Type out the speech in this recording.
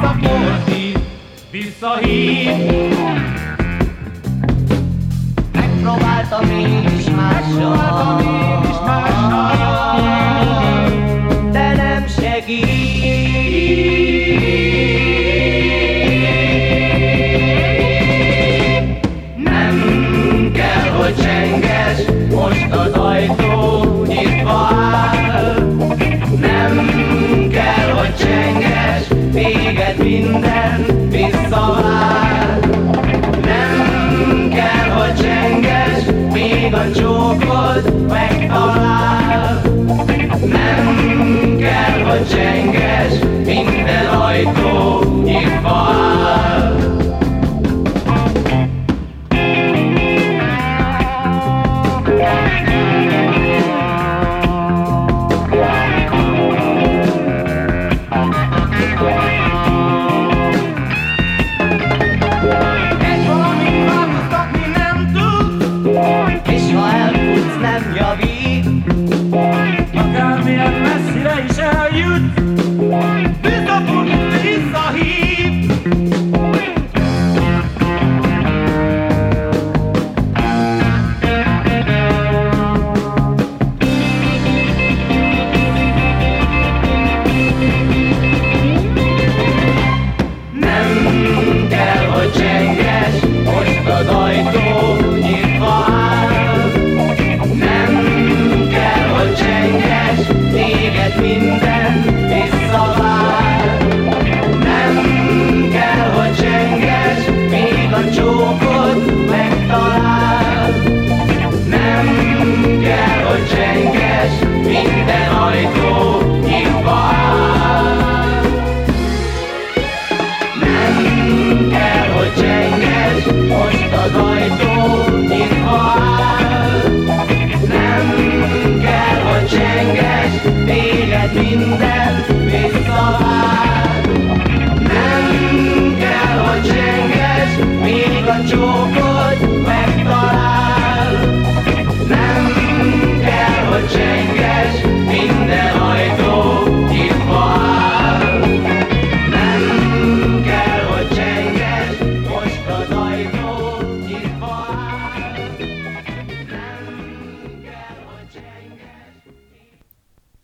a portít visszahív. Megpróbáltam én is mással, de nem segít. Nem kell, hogy csenges, most az ajtó nyitva áll. Nem kell, hogy csenges, téged minden visszavár. Nem kell, hogy csenges, még a csókod megtalál. Nem kell, hogy csenges, minden ajtó nyitva áll. És ha elfutsz, nem javít.